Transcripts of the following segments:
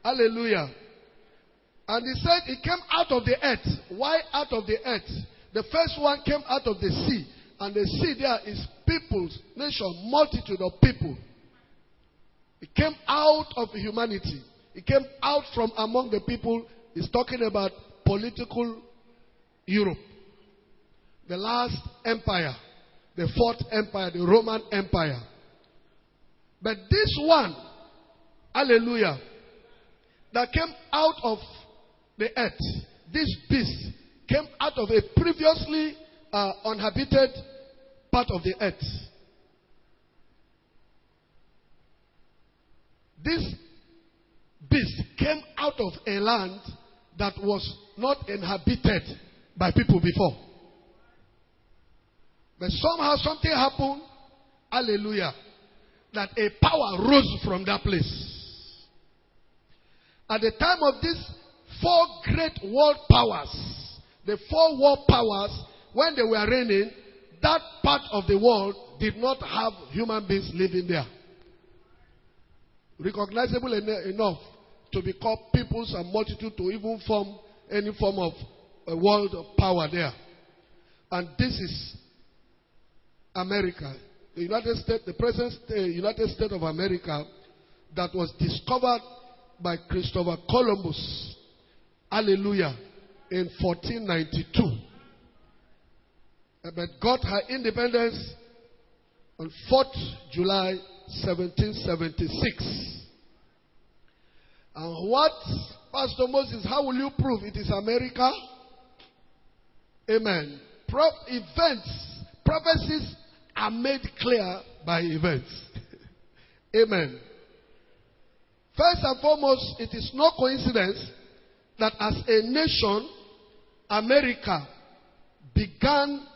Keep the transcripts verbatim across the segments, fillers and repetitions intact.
Hallelujah. And he said it came out of the earth. Why out of the earth? The first one came out of the sea. And the sea there is peoples, nation, multitude of people. It came out of humanity. It came out from among the people. He's talking about political Europe. The last empire. The fourth empire, the Roman Empire. But this one, hallelujah, that came out of the earth, this beast came out of a previously uh, uninhabited part of the earth. This beast came out of a land that was not inhabited by people before. But somehow something happened, hallelujah, that a power rose from that place. At the time of these four great world powers, the four world powers, when they were reigning, that part of the world did not have human beings living there. Recognizable en- enough to be called peoples and multitude to even form any form of a world power there. And this is America, the United States, the present uh, United States of America, that was discovered by Christopher Columbus, hallelujah, in fourteen ninety-two. But got her independence on fourth of July seventeen seventy-six. And what, Pastor Moses, how will you prove it is America? Amen. Pro- events, prophecies are made clear by events. Amen. First and foremost, it is no coincidence that as a nation, America began,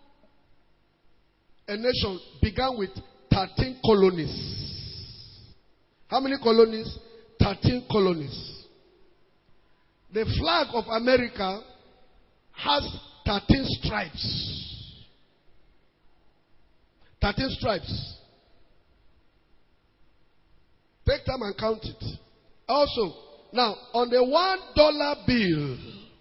a nation began with thirteen colonies. How many colonies? thirteen colonies. The flag of America has thirteen stripes. thirteen stripes. Take time and count it. Also, now, on the one dollar bill,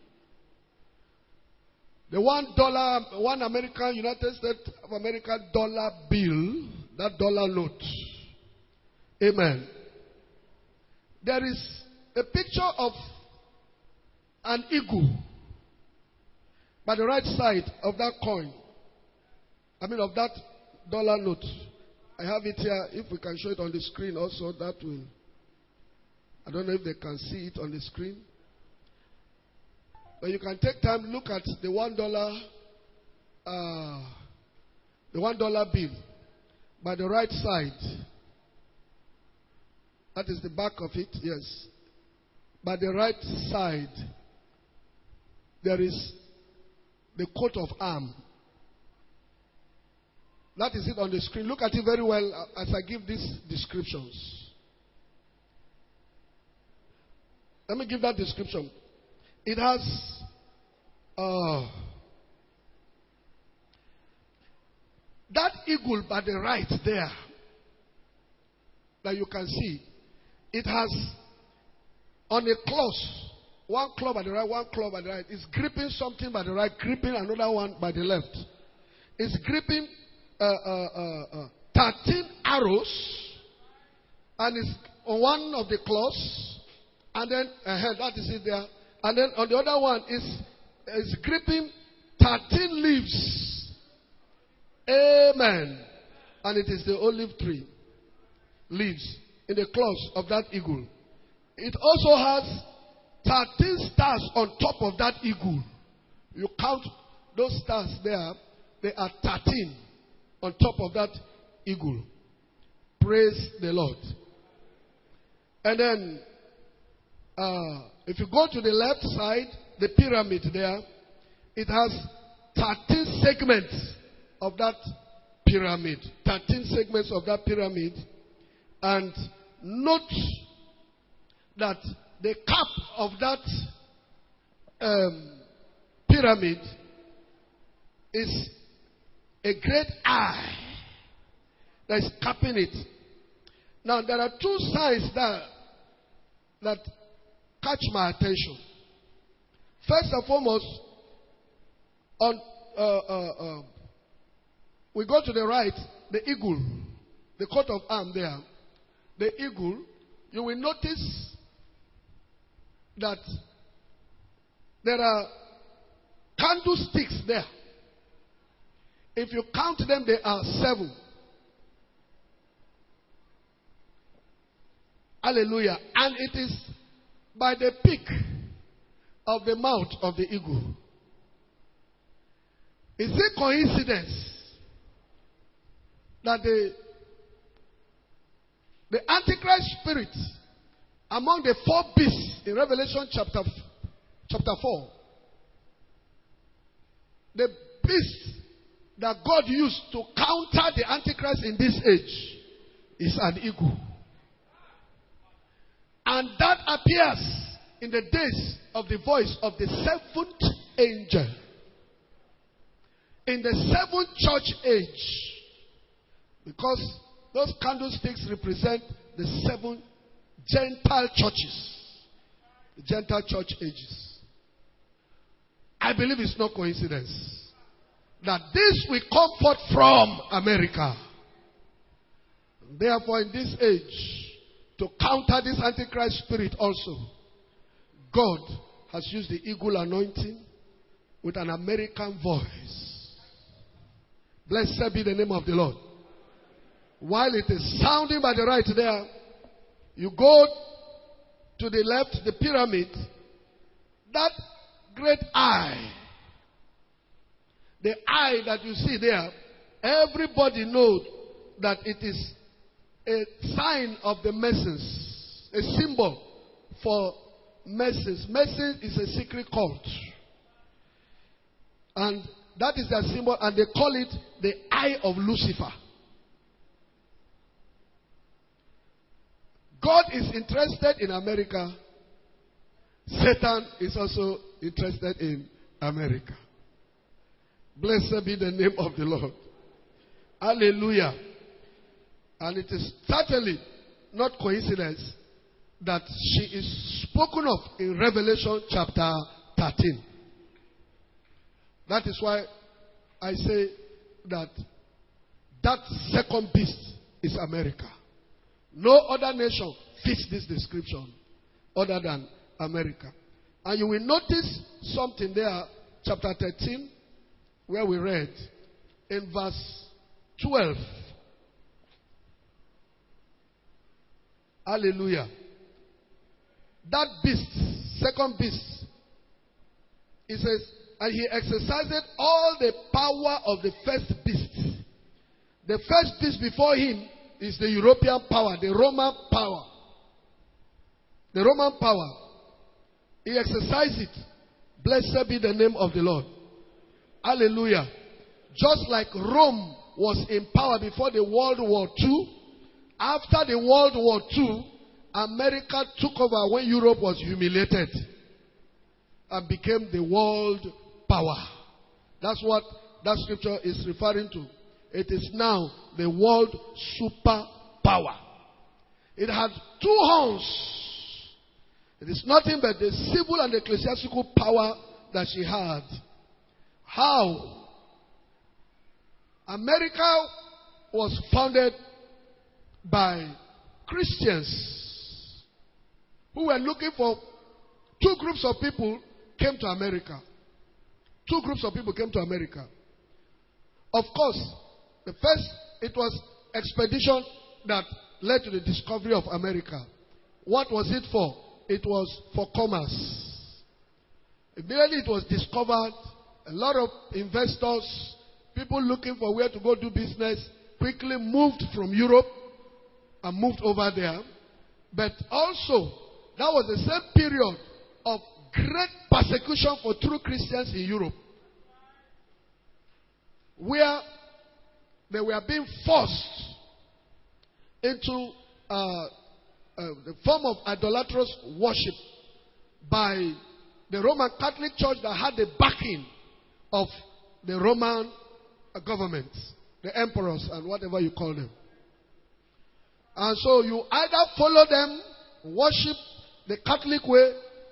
the one dollar, one American, United States of America dollar bill, that dollar note. Amen. There is a picture of an eagle by the right side of that coin. I mean, of that dollar note. I have it here. If we can show it on the screen also, that will. I don't know if they can see it on the screen. But you can take time, look at the one dollar, uh, the one dollar bill by the right side. That is the back of it, yes. By the right side, there is the coat of arms. That is it on the screen. Look at it very well as I give these descriptions. Let me give that description. It has uh, that eagle by the right there that you can see. It has on a claws, one claw by the right, one claw by the right. It's gripping something by the right, gripping another one by the left. It's gripping uh, uh, uh, uh, thirteen arrows, and it's on one of the claws, and then uh, that is it there. And then on the other one is is gripping thirteen leaves. Amen. And it is the olive tree leaves in the claws of that eagle. It also has thirteen stars on top of that eagle. You count those stars there, they are thirteen on top of that eagle. Praise the Lord. And then, uh, if you go to the left side, the pyramid there, it has thirteen segments of that pyramid. thirteen segments of that pyramid. And note that the cap of that um, pyramid is a great eye that is capping it. Now, there are two signs that, that catch my attention. First and foremost, on uh, uh, uh, we go to the right, the eagle, the coat of arms there. The eagle, you will notice that there are candlesticks there. If you count them, they are seven. Hallelujah. And it is by the peak of the mouth of the eagle. Is it coincidence that the, the Antichrist spirit among the four beasts in Revelation chapter, chapter four, the beast that God used to counter the Antichrist in this age is an eagle. And that appears in the days of the voice of the seventh angel. In the seventh church age. Because those candlesticks represent the seven Gentile churches. The Gentile church ages. I believe it's no coincidence that this will come forth from America. Therefore, in this age, to counter this Antichrist spirit also, God has used the eagle anointing with an American voice. Blessed be the name of the Lord. While it is sounding by the right there, you go to the left, the pyramid, that great eye, the eye that you see there, everybody knows that it is a sign of the Masons, a symbol for Masons. Masons is a secret cult. And that is their symbol, and they call it the eye of Lucifer. God is interested in America. Satan is also interested in America. Blessed be the name of the Lord. Hallelujah. And it is certainly not coincidence that she is spoken of in Revelation chapter thirteen. That is why I say that that second beast is America. No other nation fits this description other than America. And you will notice something there, chapter thirteen, where we read in verse twelve. Hallelujah. That beast, second beast, it says, and he exercised all the power of the first beast. The first beast before him is the European power, the Roman power. The Roman power. He exercised it. Blessed be the name of the Lord. Hallelujah. Just like Rome was in power before the World War Two, after the World War Two, America took over when Europe was humiliated and became the world power. That's what that scripture is referring to. It is now the world superpower. It had two horns. It is nothing but the civil and ecclesiastical power that she had. How? America was founded by Christians who were looking for two groups of people came to America. Two groups of people came to America. Of course, the first, it was expedition that led to the discovery of America. What was it for? It was for commerce. Immediately it was discovered, a lot of investors, people looking for where to go do business, quickly moved from Europe and moved over there. But also, that was the same period of great persecution for true Christians in Europe, where they were being forced into uh, uh, the form of idolatrous worship by the Roman Catholic Church that had the backing of the Roman government, the emperors and whatever you call them. And so you either follow them, worship the Catholic way,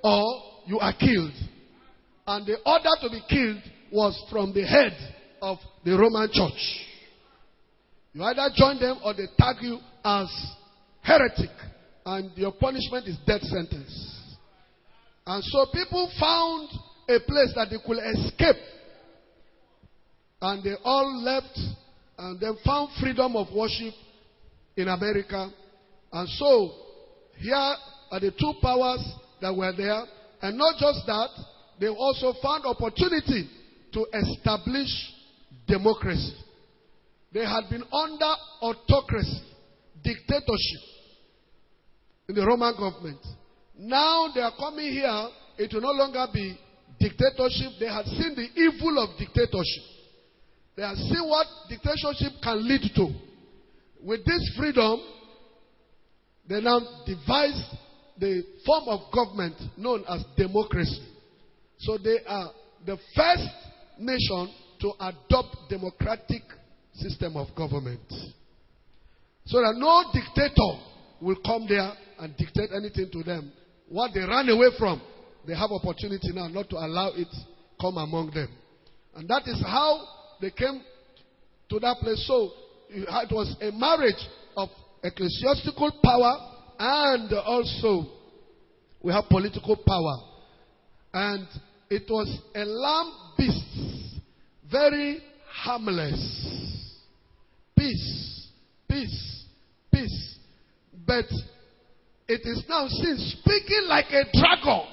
or you are killed. And the order to be killed was from the head of the Roman church. You either join them or they tag you as heretic, and your punishment is death sentence. And so people found a place that they could escape, and they all left and then found freedom of worship in America. And so here are the two powers that were there. And not just that, they also found opportunity to establish democracy. They had been under autocracy, dictatorship in the Roman government. Now they are coming here. It will no longer be dictatorship. They had seen the evil of dictatorship. They have seen what dictatorship can lead to. With this freedom, they now devised the form of government known as democracy. So they are the first nation to adopt democratic system of government. So that no dictator will come there and dictate anything to them. What they ran away from, they have opportunity now not to allow it come among them. And that is how they came to that place. So it was a marriage of ecclesiastical power, and also we have political power. And it was a lamb beast, very harmless. Peace, peace, peace. But it is now seen speaking like a dragon.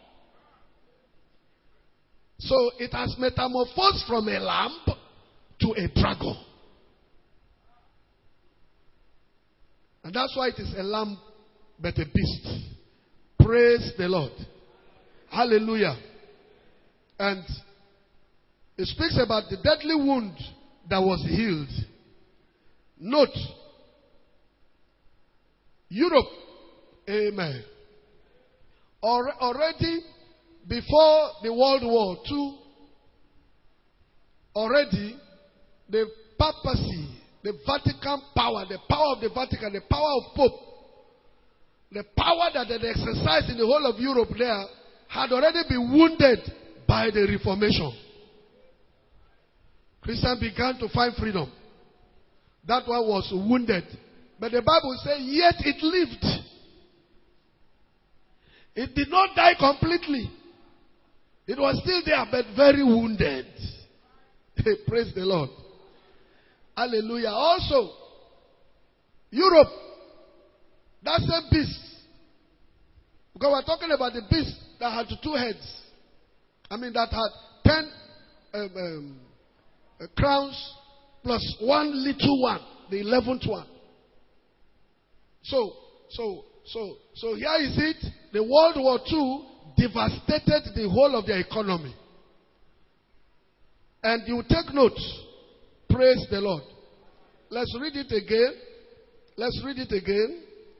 So it has metamorphosed from a lamb to a dragon. And that's why it is a lamb but a beast. Praise the Lord. Hallelujah. And it speaks about the deadly wound that was healed. Note, Europe, amen. Already before the World War Two, already the papacy, the Vatican power, the power of the Vatican, the power of Pope, the power that they exercised in the whole of Europe there had already been wounded by the Reformation. Christians began to find freedom. That one was wounded. But the Bible says, yet it lived. It did not die completely. It was still there, but very wounded. Praise the Lord. Hallelujah. Also, Europe, that's a beast. Because we're talking about the beast that had two heads. I mean, that had ten um, um, uh, crowns plus one little one, the eleventh one. So, so, so, so here is it. The World War Two devastated the whole of their economy. And you take note. Praise the Lord. Let's read it again. Let's read it again.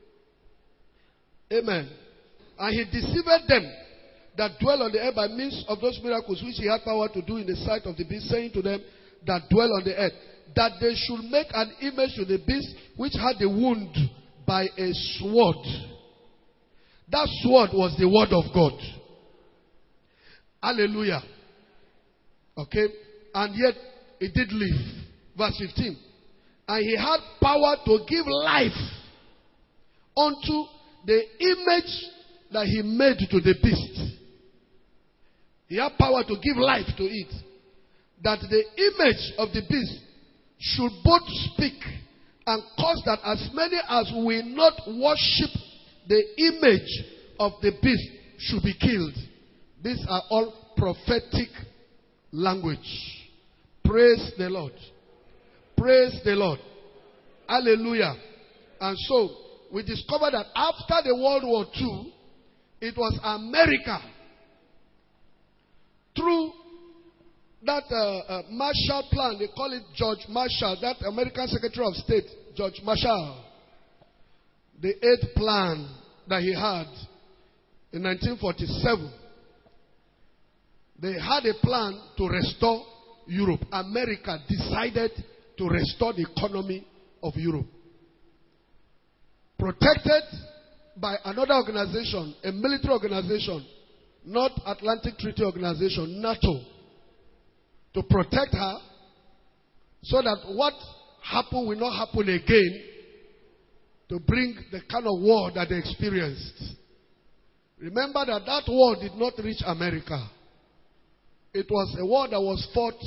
Amen. And he deceived them that dwell on the earth by means of those miracles which he had power to do in the sight of the beast, saying to them that dwell on the earth, that they should make an image to the beast which had a wound by a sword. That sword was the word of God. Hallelujah. Okay. And yet it did live. Verse fifteen. And he had power to give life unto the image that he made to the beast. He had power to give life to it. That the image of the beast should both speak and cause that as many as will not worship the image of the beast should be killed. These are all prophetic language. Praise the Lord. Praise the Lord. Hallelujah. And so, we discovered that after the World War Two, it was America, through that uh, uh, Marshall Plan, they call it George Marshall, that American Secretary of State, George Marshall, the eighth plan that he had in nineteen forty-seven. They had a plan to restore Europe. America decided to restore the economy of Europe. Protected by another organization, a military organization North Atlantic Treaty Organization, NATO, to protect her so that what happened will not happen again, to bring the kind of war that they experienced. Remember that that war did not reach America. It was a war that was fought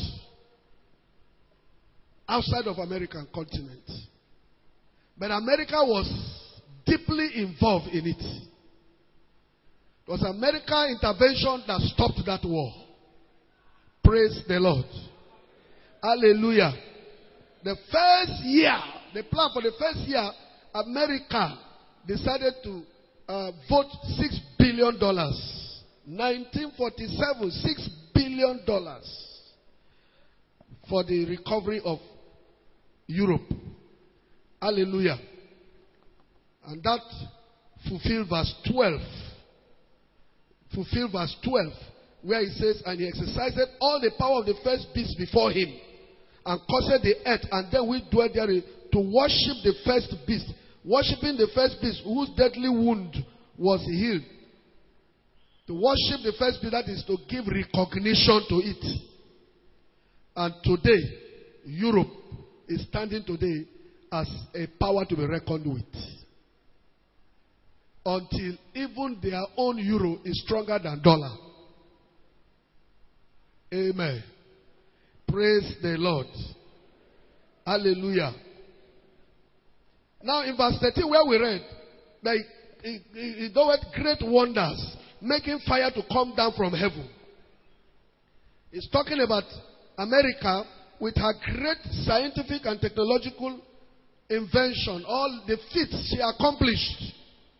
outside of American continent. But America was deeply involved in it. It was American intervention that stopped that war. Praise the Lord. Hallelujah. The first year, the plan for the first year, America decided to uh, vote six billion dollars. nineteen forty-seven, six billion dollars for the recovery of Europe. Hallelujah. And that fulfilled verse twelve. Fulfilled verse twelve, where it says, and he exercised all the power of the first beast before him, and caused the earth, and then we dwell therein, to worship the first beast. Worshipping the first beast, whose deadly wound was healed. To worship the first beast, that is to give recognition to it. And today, Europe is standing today as a power to be reckoned with. Until even their own euro is stronger than dollar. Amen. Praise the Lord. Hallelujah. Now in verse thirteen, where we read, that he, he, he doeth great wonders, making fire to come down from heaven. He's talking about America with her great scientific and technological invention, all the feats she accomplished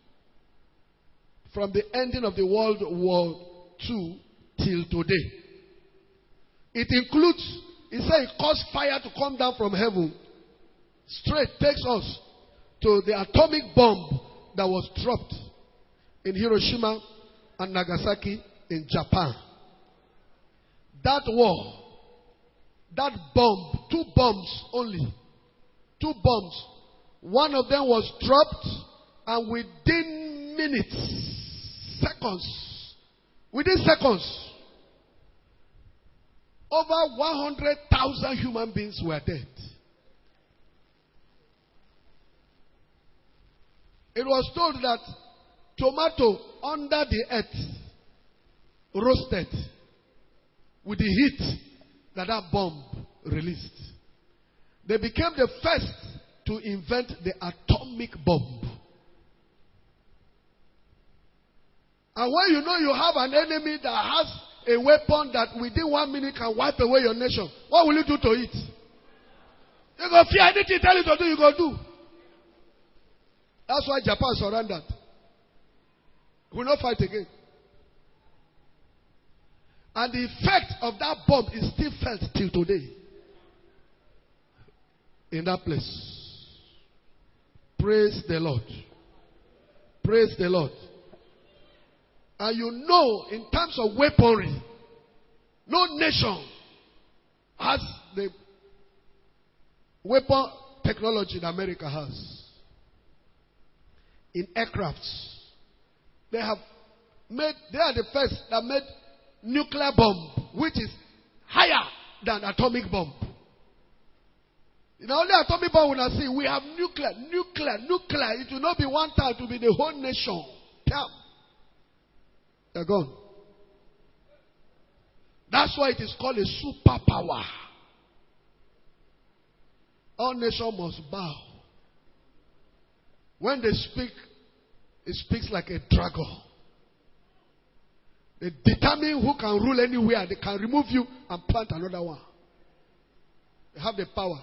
from the ending of the World War Two till today. It includes, he said, it caused fire to come down from heaven. Straight takes us to the atomic bomb that was dropped in Hiroshima and Nagasaki in Japan. That war, that bomb, two bombs only, two bombs. One of them was dropped, and within minutes, seconds, within seconds, over one hundred thousand human beings were dead. It was told that tomato under the earth roasted with the heat that that bomb released. They became the first to invent the atomic bomb. And when you know you have an enemy that has a weapon that within one minute can wipe away your nation, what will you do to it? You go fear anything, tell you to do, you go do. That's why Japan surrendered. Will not fight again. And the effect of that bomb is still felt till today. In that place. Praise the Lord. Praise the Lord. And you know, in terms of weaponry, no nation has the weapon technology that America has. In aircrafts, they have made, they are the first that made nuclear bomb, which is higher than atomic bomb. You know, only atomic bomb will see, we have nuclear, nuclear, nuclear. It will not be one time, it will be the whole nation. Damn. They're gone. That's why it is called a superpower. All nations must bow. When they speak, it speaks like a dragon. They determine who can rule anywhere. They can remove you and plant another one. They have the power.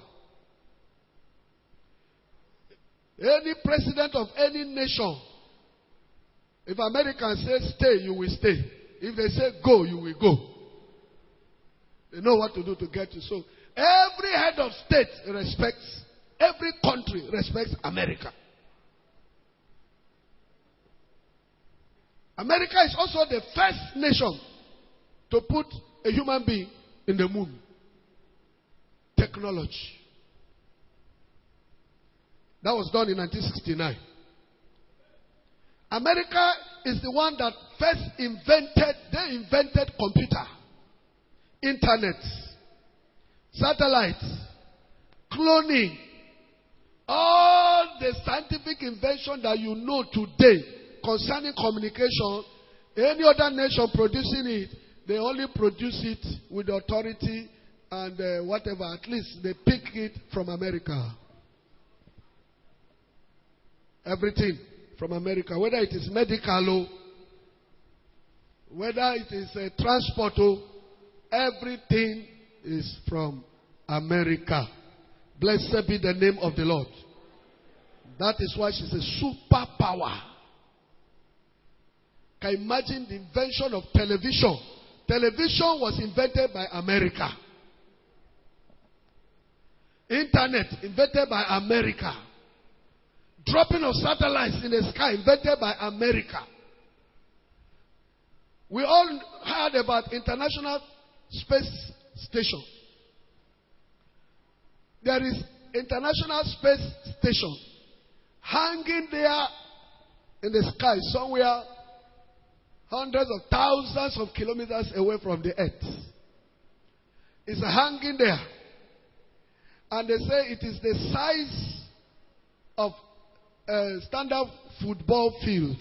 Any president of any nation, if Americans say stay, you will stay. If they say go, you will go. They know what to do to get you. So every head of state respects, every country respects America. America is also the first nation to put a human being in the moon. Technology. That was done in nineteen sixty-nine. America is the one that first invented, they invented computer, internet, satellites, cloning, all the scientific invention that you know today concerning communication. Any other nation producing it, they only produce it with authority and uh, whatever. At least they pick it from America. Everything from America. Whether it is medical, whether it is uh, transport, everything is from America. Blessed be the name of the Lord. That is why she's a superpower. Can you imagine the invention of television? Television was invented by America. Internet invented by America. Dropping of satellites in the sky invented by America. We all heard about International Space Station. There is International Space Station hanging there in the sky somewhere hundreds of thousands of kilometers away from the earth. It's hanging there. And they say it is the size of a standard football field.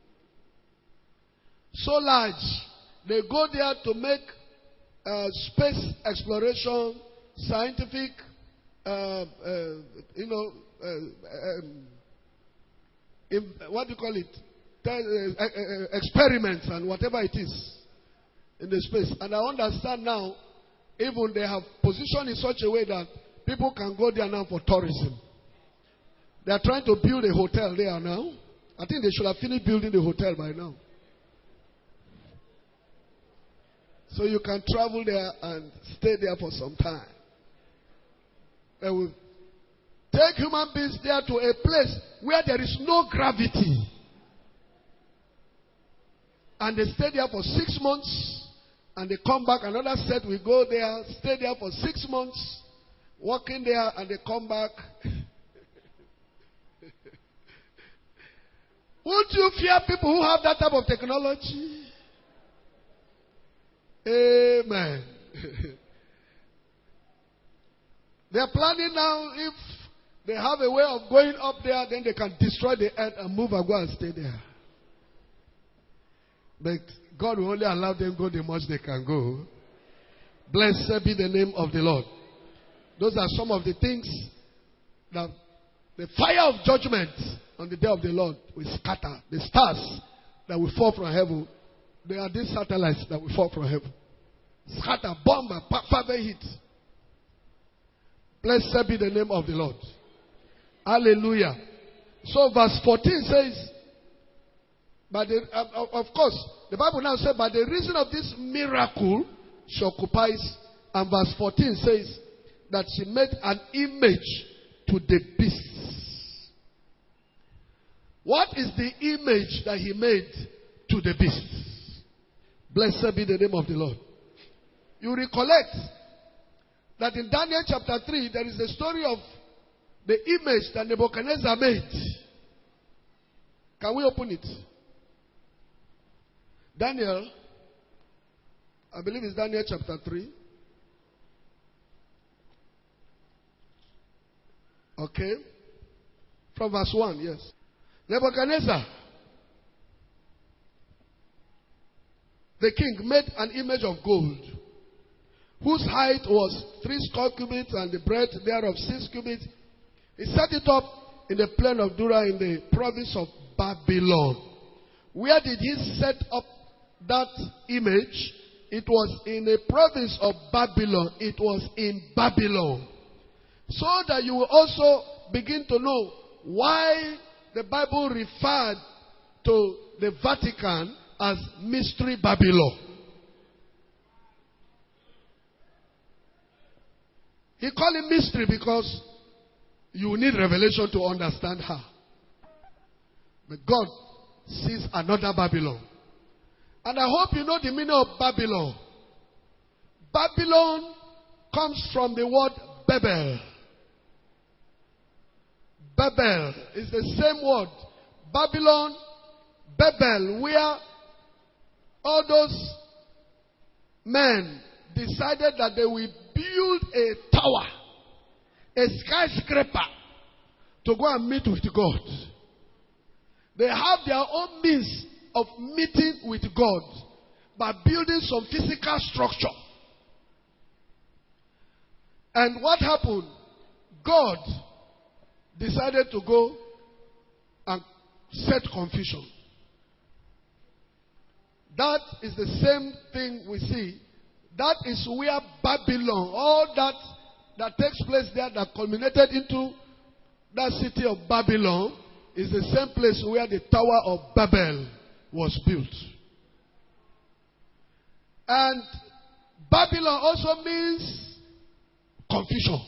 So large. They go there to make uh, space exploration, scientific, uh, uh, you know, uh, um, in, what do you call it? Uh, uh, experiments and whatever it is in the space. And I understand now, even they have positioned in such a way that people can go there now for tourism. They are trying to build a hotel there now. I think they should have finished building the hotel by now. So you can travel there and stay there for some time. They will take human beings there to a place where there is no gravity. And they stay there for six months. And they come back. Another set will go there, stay there for six months, working there, and they come back. Would you fear people who have that type of technology? Amen. They are planning now, if they have a way of going up there, then they can destroy the earth and move and go and stay there. But God will only allow them go the much they can go. Blessed be the name of the Lord. Those are some of the things that the fire of judgment on the day of the Lord will scatter. The stars that will fall from heaven, they are these satellites that will fall from heaven. Scatter, bomb, and fervent heat. Blessed be the name of the Lord. Hallelujah. So verse fourteen says, But the, uh, of course, the Bible now says, by the reason of this miracle, she occupies. And verse fourteen says that she made an image to the beasts. What is the image that he made to the beasts? Blessed be the name of the Lord. You recollect that in Daniel chapter three, there is a story of the image that Nebuchadnezzar made. Can we open it? Daniel, I believe it's Daniel chapter three. Okay. From verse one, yes. Nebuchadnezzar, the king, made an image of gold, whose height was three score cubits, and the breadth thereof six cubits. He set it up in the plain of Dura in the province of Babylon. Where did he set up that image? It was in the province of Babylon. It was in Babylon. So that you will also begin to know why the Bible referred to the Vatican as Mystery Babylon. He called it mystery because you need revelation to understand her. But God sees another Babylon. And I hope you know the meaning of Babylon. Babylon comes from the word Babel. Babel is the same word. Babylon, Babel, where all those men decided that they will build a tower, a skyscraper, to go and meet with God. They have their own means of meeting with God by building some physical structure. And what happened? God decided to go and set confusion. That is the same thing we see. That is where Babylon, all that that takes place there that culminated into that city of Babylon, is the same place where the Tower of Babel was built. And Babylon also means confusion.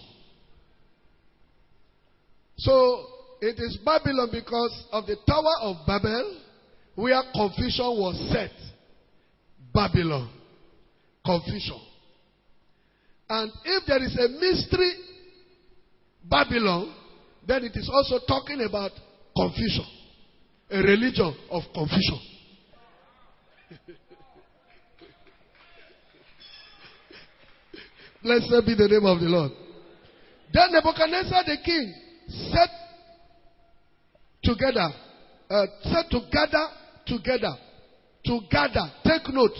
So it is Babylon because of the Tower of Babel where confusion was set. Babylon. Confusion. And if there is a mystery Babylon, then it is also talking about confusion. A religion of confusion. Blessed be the name of the Lord. Then Nebuchadnezzar the king set together, uh, set to gather together, to gather. Take note.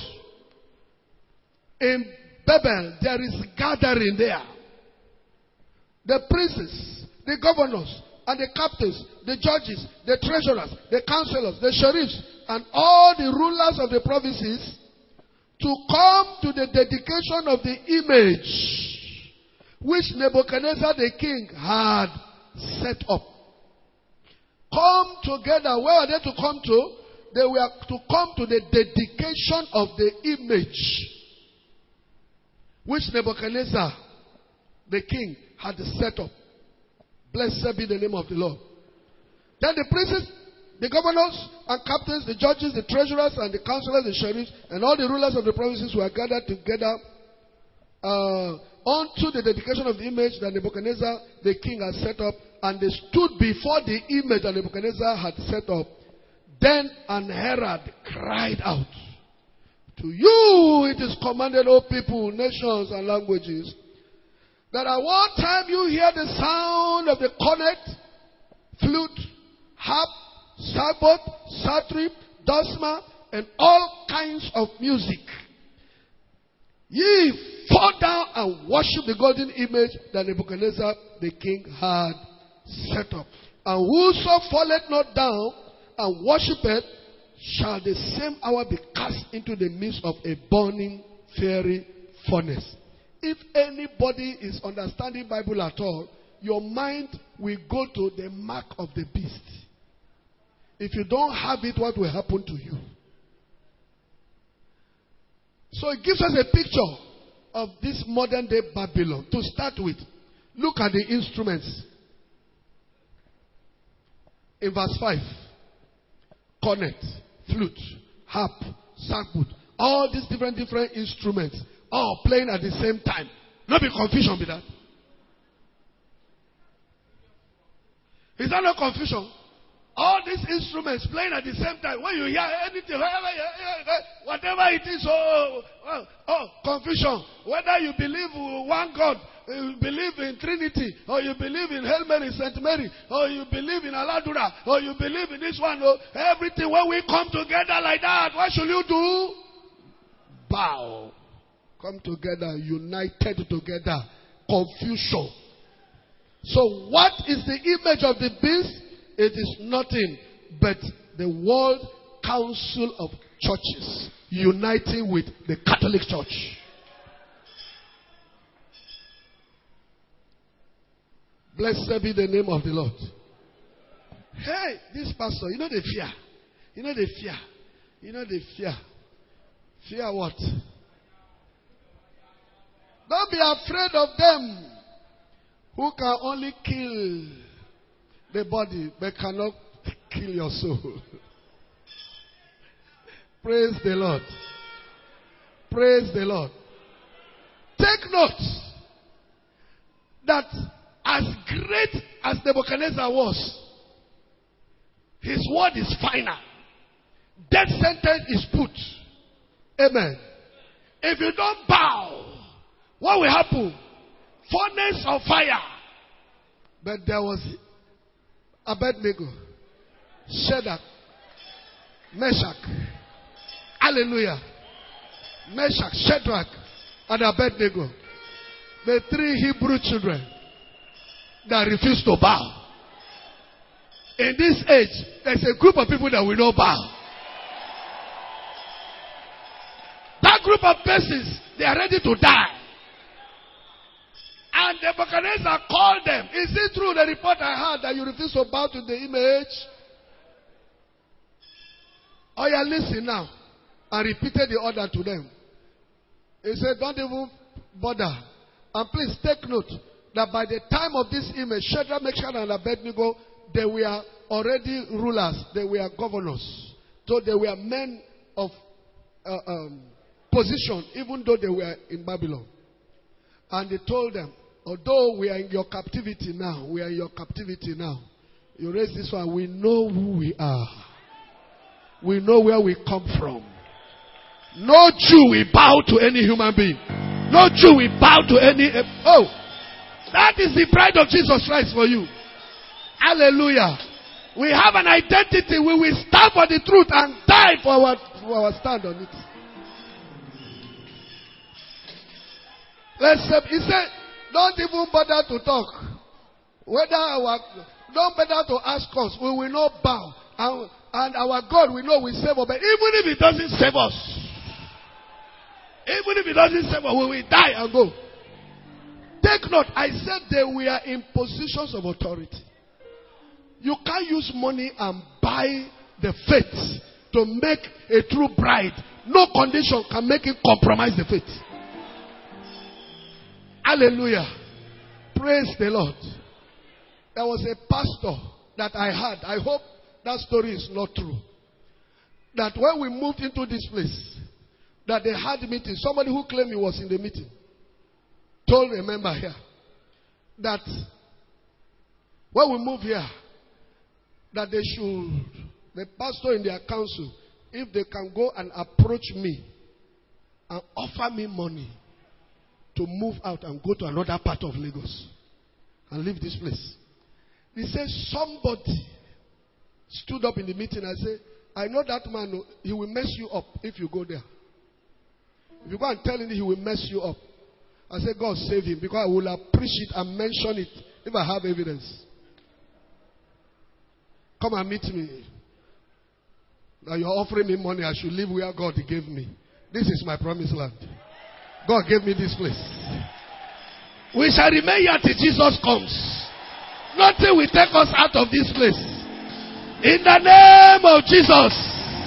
In Babel, there is gathering there. The princes, the governors, and the captains, the judges, the treasurers, the counselors, the sheriffs, and all the rulers of the provinces to come to the dedication of the image which Nebuchadnezzar the king had set up. Come together. Where are they to come to? They were to come to the dedication of the image which Nebuchadnezzar the king had set up. Blessed be the name of the Lord. Then the princes, the governors and captains, the judges, the treasurers, and the counselors, the sheriffs, and all the rulers of the provinces were gathered together uh, unto the dedication of the image that Nebuchadnezzar the king had set up, and they stood before the image that Nebuchadnezzar had set up. Then an herald cried out, "To you it is commanded, O people, nations, and languages, that at one time you hear the sound of the cornet, flute, harp, sackbut, psaltery, dulcimer, and all kinds of music. Ye fall down and worship the golden image that Nebuchadnezzar the king had set up. And whoso falleth not down and worshipeth shall the same hour be cast into the midst of a burning fiery furnace." If anybody is understanding Bible at all, your mind will go to the mark of the beast. If you don't have it, what will happen to you? So it gives us a picture of this modern day Babylon. To start with, look at the instruments. In verse five, cornet, flute, harp, sackbut, all these different different instruments, all playing at the same time. Not be confusion with that. Is that not confusion? All these instruments playing at the same time. When you hear anything, whatever it is, oh, oh, oh confusion. Whether you believe one God, you believe in Trinity, or you believe in Hail Mary, Saint Mary, or you believe in Aladura, or you believe in this one, oh, everything, when we come together like that, what should you do? Bow. Come together, united together. Confusion. So what is the image of the beast? It is nothing but the World Council of Churches uniting with the Catholic Church. Blessed be the name of the Lord. Hey, this pastor, you know the fear. You know the fear. You know the fear. Fear what? Don't be afraid of them who can only kill the body but cannot kill your soul. Praise the Lord. Praise the Lord. Take note that as great as Nebuchadnezzar was, his word is final. death sentence is put. Amen. If you don't bow, what will happen? Furnace of fire. But there was Abednego, Shadrach, Meshach. Hallelujah. Meshach, Shadrach, and Abednego. The three Hebrew children that refused to bow. In this age, there's a group of people that will not bow. That group of persons, they are ready to die. And Nebuchadnezzar called them. Is it true, the report I had, that you refuse to bow to the image? Oh yeah, listen now. And repeated the order to them. He said, don't even bother. And please take note that by the time of this image, Shadrach, Meshach, and Abednego, they were already rulers. They were governors. So they were men of uh, um, position, even though they were in Babylon. And they told them, although we are in your captivity now, we are in your captivity now. You raise this one, we know who we are. We know where we come from. No Jew will bow to any human being. No Jew will bow to any... Oh, that is the bride of Jesus Christ for you. Hallelujah. We have an identity. We will stand for the truth and die for our, for our stand on it. Let's say, he said, don't even bother to talk. Whether our, don't bother to ask us. We will not bow. And, and our God, we know will save us. But even if He doesn't save us, even if He doesn't save us, we will die and go. Take note, I said they were in positions of authority. You can't use money and buy the faith to make a true bride. No condition can make it compromise the faith. Hallelujah. Praise the Lord. There was a pastor that I had. I hope that story is not true. That when we moved into this place, that they had a meeting. Somebody who claimed he was in the meeting told a member here that when we move here, that they should, the pastor in their council, if they can go and approach me and offer me money to move out and go to another part of Lagos and leave this place. He said somebody stood up in the meeting and said, I know that man, he will mess you up if you go there. If you go and tell him, he will mess you up. I said, God save him, because I will appreciate and mention it if I have evidence. Come and meet me. Now you're offering me money, I should live where God gave me. This is my promised land. God gave me this place. We shall remain here till Jesus comes. Nothing will take us out of this place. In the name of Jesus.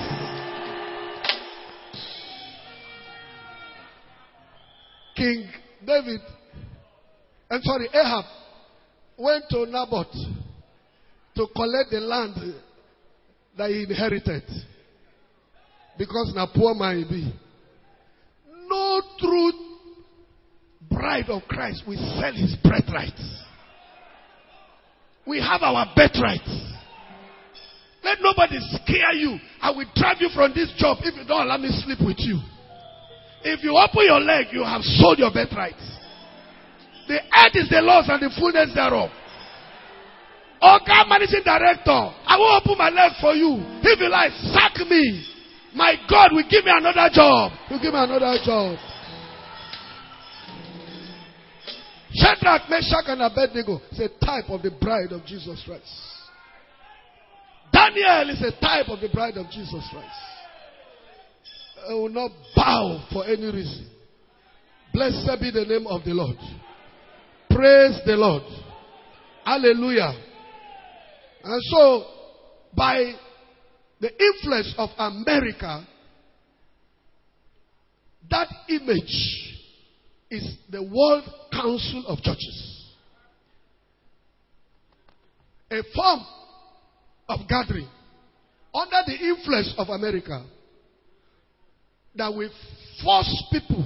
King David, I'm sorry, Ahab went to Naboth to collect the land that he inherited. Because na poor man he be. No true bride of Christ will sell his birthright. We have our birthright. Let nobody scare you. I will drive you from this job if you don't allow me to sleep with you. If you open your leg, you have sold your birthright. The earth is the Lord's and the fullness thereof. Oh God, managing director, I will open my leg for you. If you like, sack me. My God will give me another job. He'll give me another job. Shadrach, Meshach, and Abednego is a type of the bride of Jesus Christ. Daniel is a type of the bride of Jesus Christ. I will not bow for any reason. Blessed be the name of the Lord. Praise the Lord. Hallelujah. And so, by the influence of America, that image is the World Council of Churches. A form of gathering under the influence of America that will force people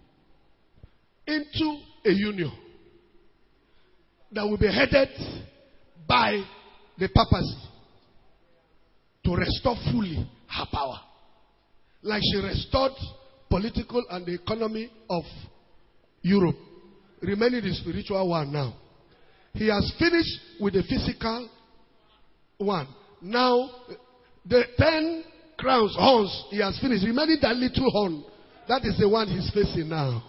into a union that will be headed by the papacy to restore fully her power. Like she restored political and the economy of Europe, remaining the spiritual one now. He has finished with the physical one. Now, the ten crowns, horns, he has finished. Remaining that little horn, that is the one he's facing now.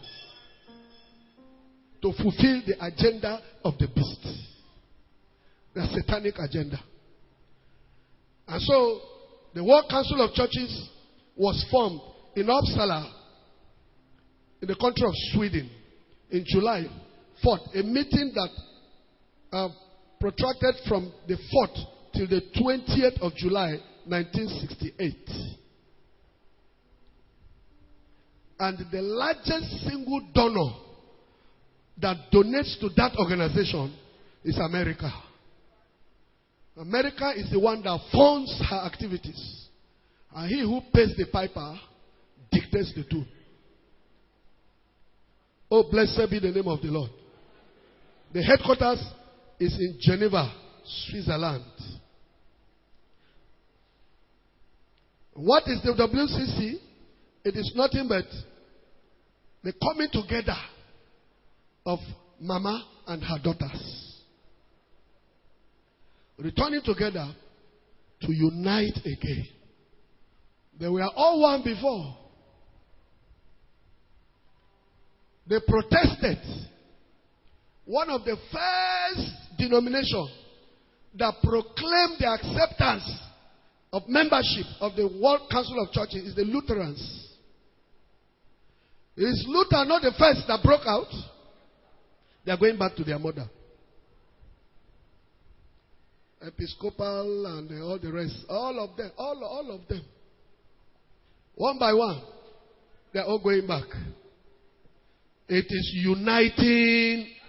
To fulfill the agenda of the beast. The satanic agenda. And so, the World Council of Churches was formed in Uppsala, in the country of Sweden, in July fourth. A meeting that uh, protracted from the fourth till the twentieth of July, nineteen sixty-eight. And the largest single donor that donates to that organization is America. America is the one that funds her activities. And he who pays the piper dictates the tune. Oh, blessed be the name of the Lord. The headquarters is in Geneva, Switzerland. What is the W C C? It is nothing but the coming together of Mama and her daughters. Returning together to unite again. They were all one before. They protested. One of the first denominations that proclaimed the acceptance of membership of the World Council of Churches is the Lutherans. Is Luther not the first that broke out? They are going back to their mother. Episcopal and all the rest. All of them. All, all of them. One by one. They are all going back. It is uniting